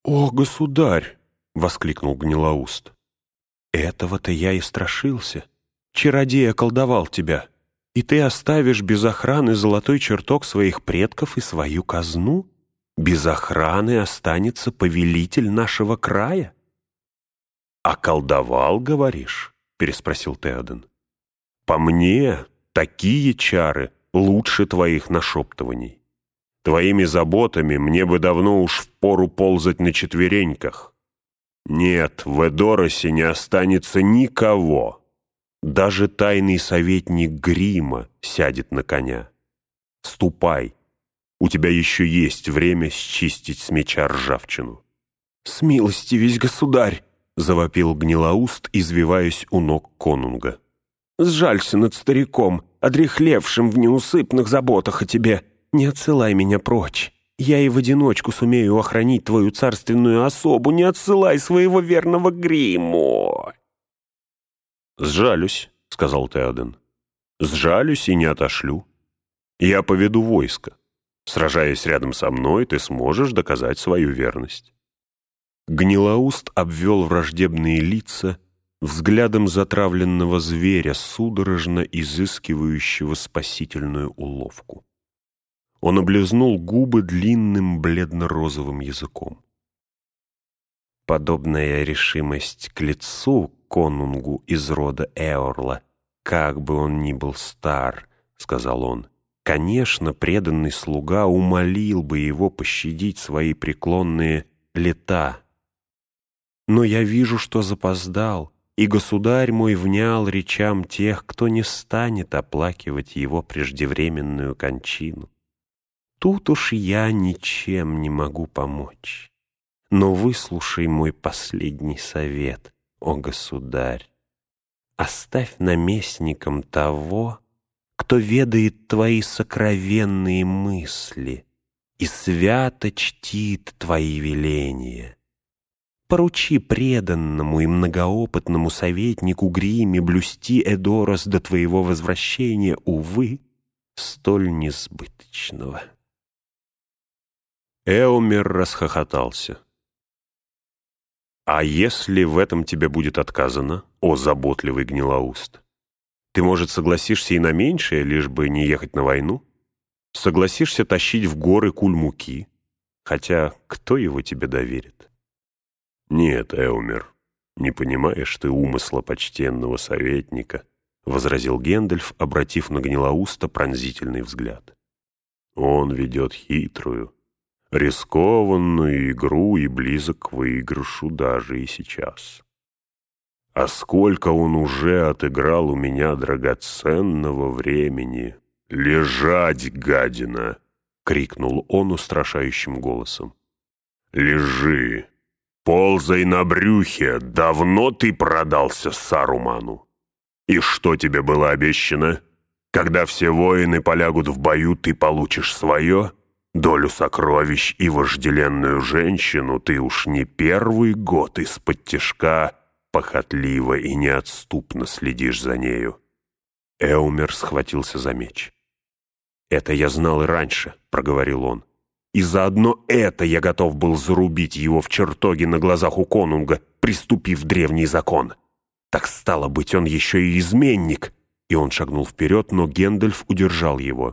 «О, государь!» — воскликнул Гнилоуст. «Этого-то я и страшился. Чародей околдовал тебя, и ты оставишь без охраны золотой чертог своих предков и свою казну? Без охраны останется повелитель нашего края?» «Околдовал, говоришь?» — переспросил Теоден. «По мне, такие чары лучше твоих нашептываний. Твоими заботами мне бы давно уж впору ползать на четвереньках. Нет, в Эдоросе не останется никого. Даже тайный советник Грима сядет на коня. Ступай, у тебя еще есть время счистить с меча ржавчину». «Смилостивись, государь!» — завопил Гнилоуст, извиваясь у ног конунга. «Сжалься над стариком, одряхлевшим в неусыпных заботах о тебе. Не отсылай меня прочь. Я и в одиночку сумею охранить твою царственную особу. Не отсылай своего верного Гриму!» «Сжалюсь», — сказал Теоден. «Сжалюсь и не отошлю. Я поведу войско. Сражаясь рядом со мной, ты сможешь доказать свою верность». Гнилоуст обвел враждебные лица взглядом затравленного зверя, судорожно изыскивающего спасительную уловку. Он облизнул губы длинным бледно-розовым языком. «Подобная решимость к лицу конунгу из рода Эорла, как бы он ни был стар, — сказал он, — конечно, преданный слуга умолил бы его пощадить свои преклонные лета. Но я вижу, что запоздал, и государь мой внял речам тех, кто не станет оплакивать его преждевременную кончину. Тут уж я ничем не могу помочь. Но выслушай мой последний совет, о государь. Оставь наместником того, кто ведает твои сокровенные мысли и свято чтит твои веления. Поручи преданному и многоопытному советнику Гриме блюсти Эдорос до твоего возвращения, увы, столь несбыточного». Эомер расхохотался. «А если в этом тебе будет отказано, о заботливый Гнилоуст? Ты, может, согласишься и на меньшее, лишь бы не ехать на войну? Согласишься тащить в горы куль муки? Хотя кто его тебе доверит?» «Нет, Эомер, не понимаешь ты умысла почтенного советника», — возразил Гэндальф, обратив на Гнилоуста пронзительный взгляд. «Он ведет хитрую, рискованную игру и близок к выигрышу даже и сейчас. А сколько он уже отыграл у меня драгоценного времени! Лежать, гадина!» — крикнул он устрашающим голосом. «Лежи! Ползай на брюхе! Давно ты продался Саруману! И что тебе было обещано? Когда все воины полягут в бою, ты получишь свое? Долю сокровищ и вожделенную женщину ты уж не первый год из-под тишка похотливо и неотступно следишь за нею». Эомер схватился за меч. «Это я знал и раньше», — проговорил он. «И заодно это я готов был зарубить его в чертоге на глазах у конунга, приступив древний закон. Так стало быть, он еще и изменник». И он шагнул вперед, но Гэндальф удержал его.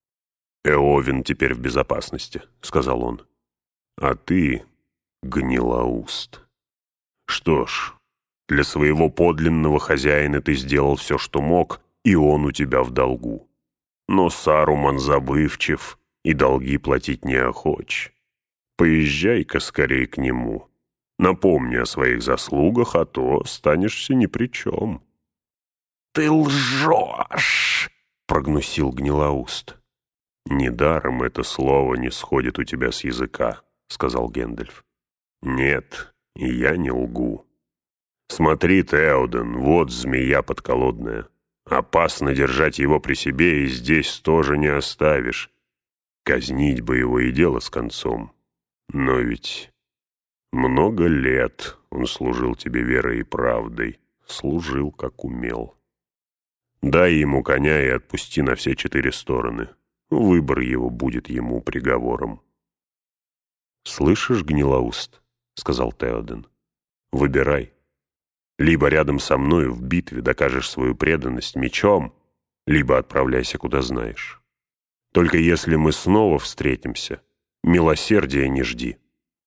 «Эовин теперь в безопасности», — сказал он. «А ты — Гнилоуст. Что ж, для своего подлинного хозяина ты сделал все, что мог, и он у тебя в долгу. Но Саруман забывчив и долги платить не охоч. Поезжай-ка скорей к нему. Напомни о своих заслугах, а то останешься ни при чем». «Ты лжешь!» — прогнусил Гнилоуст. «Недаром это слово не сходит у тебя с языка», — сказал Гэндальф. «Нет, я не лгу. Смотри, Теоден, вот змея подколодная. Опасно держать его при себе, и здесь тоже не оставишь. Казнить бы его и дело с концом. Но ведь много лет он служил тебе верой и правдой, служил, как умел. Дай ему коня и отпусти на все 4 стороны. Выбор его будет ему приговором». «Слышишь, Гнилоуст?» сказал Теоден. «Выбирай. Либо рядом со мною в битве докажешь свою преданность мечом, либо отправляйся куда знаешь. Только если мы снова встретимся, милосердия не жди».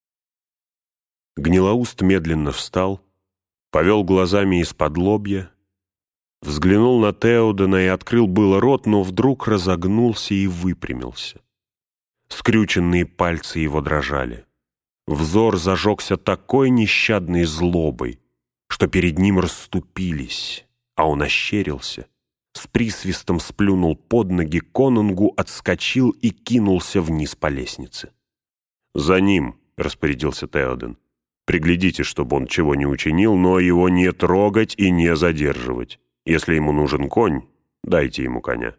Гнилоуст медленно встал, повел глазами из-под лобья, взглянул на Теодена и открыл было рот, но вдруг разогнулся и выпрямился. Скрюченные пальцы его дрожали. Взор зажегся такой нещадной злобой, что перед ним расступились, а он ощерился, с присвистом сплюнул под ноги конунгу, отскочил и кинулся вниз по лестнице. «За ним!» — распорядился Теоден. «Приглядите, чтобы он чего не учинил, но его не трогать и не задерживать. Если ему нужен конь, дайте ему коня».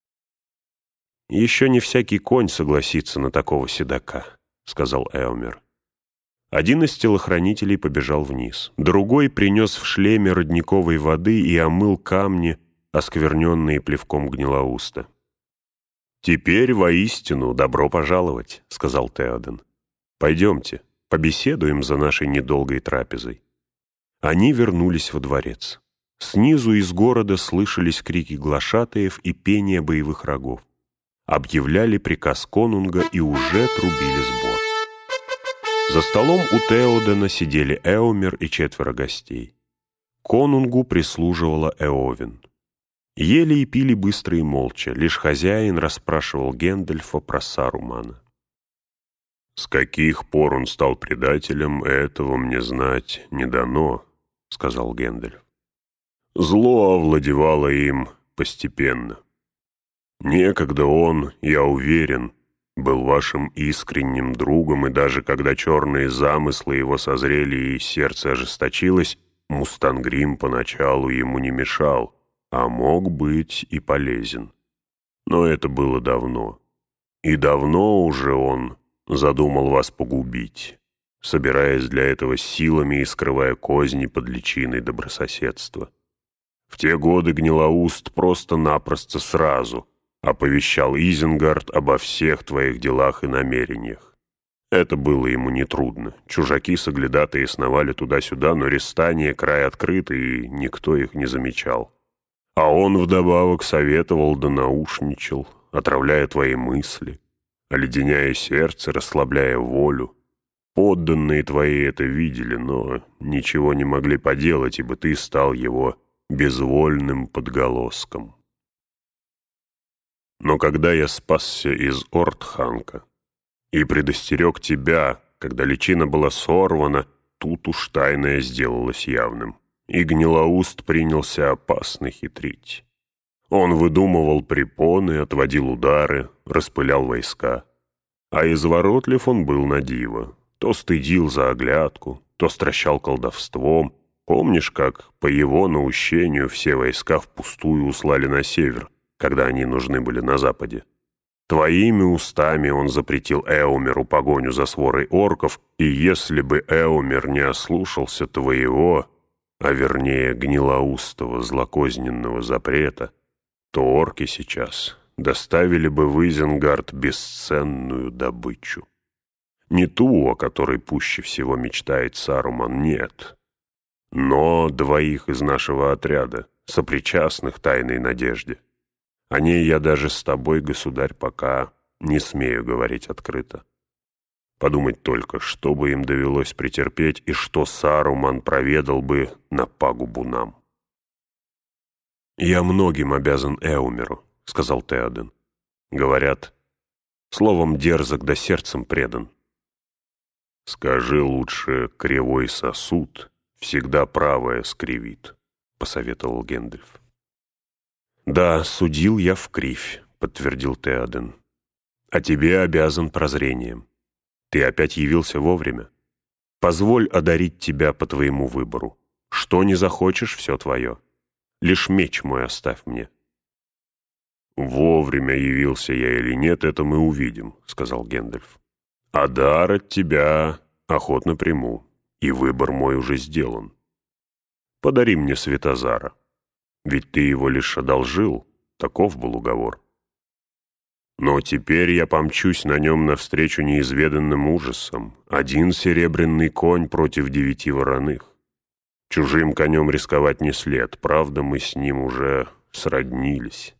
«Еще не всякий конь согласится на такого седока», — сказал Эомер. Один из телохранителей побежал вниз. Другой принес в шлеме родниковой воды и омыл камни, оскверненные плевком Гнилоуста. «Теперь воистину добро пожаловать», — сказал Теоден. «Пойдемте, побеседуем за нашей недолгой трапезой». Они вернулись во дворец. Снизу из города слышались крики глашатаев и пение боевых рогов. Объявляли приказ конунга и уже трубили сбор. За столом у Теодена сидели Эомер и 4 гостей. Конунгу прислуживала Эовин. Ели и пили быстро и молча, лишь хозяин расспрашивал Гэндальфа про Сарумана. «С каких пор он стал предателем, этого мне знать не дано», — сказал Гэндальф. «Зло овладевало им постепенно. Некогда он, я уверен, был вашим искренним другом, и даже когда черные замыслы его созрели и сердце ожесточилось, Мустангрим поначалу ему не мешал, а мог быть и полезен. Но это было давно. И давно уже он задумал вас погубить, собираясь для этого силами и скрывая козни под личиной добрососедства. В те годы Гнилоуст просто-напросто сразу оповещал Изенгард обо всех твоих делах и намерениях. Это было ему нетрудно. Чужаки-соглядатые сновали туда-сюда, но Рестания край открытый, и никто их не замечал. А он вдобавок советовал да наушничал, отравляя твои мысли, оледеняя сердце, расслабляя волю. Подданные твои это видели, но ничего не могли поделать, ибо ты стал его безвольным подголоском. Но когда я спасся из Ортханка и предостерег тебя, когда личина была сорвана, тут уж тайное сделалось явным, и Гнилоуст принялся опасно хитрить. Он выдумывал препоны, отводил удары, распылял войска. А изворотлив он был на диво. То стыдил за оглядку, то стращал колдовством. Помнишь, как по его наущению все войска впустую услали на север, когда они нужны были на западе? Твоими устами он запретил Эомеру погоню за сворой орков, и если бы Эомер не ослушался твоего, а вернее Гнилоустого злокозненного запрета, то орки сейчас доставили бы в Изенгард бесценную добычу. Не ту, о которой пуще всего мечтает Саруман, нет, но 2 из нашего отряда, сопричастных тайной надежде. О ней я даже с тобой, государь, пока не смею говорить открыто. Подумать только, что бы им довелось претерпеть и что Саруман проведал бы на пагубу нам. «Я многим обязан Эумеру», — сказал Теоден. «Говорят, словом дерзок да сердцем предан». «Скажи лучше, кривой сосуд всегда правое скривит», — посоветовал Гэндальф. «Да, судил я вкривь», — подтвердил Теоден. «А тебе обязан прозрением. Ты опять явился вовремя. Позволь одарить тебя по твоему выбору. Что не захочешь, все твое. Лишь меч мой оставь мне». «Вовремя явился я или нет, это мы увидим», — сказал Гэндальф. «А дар от тебя охотно приму, и выбор мой уже сделан. Подари мне Светозара, ведь ты его лишь одолжил, таков был уговор». Но теперь я помчусь на нем навстречу неизведанным ужасам. Один серебряный конь против 9 вороных. Чужим конем рисковать не след, правда, мы с ним уже сроднились».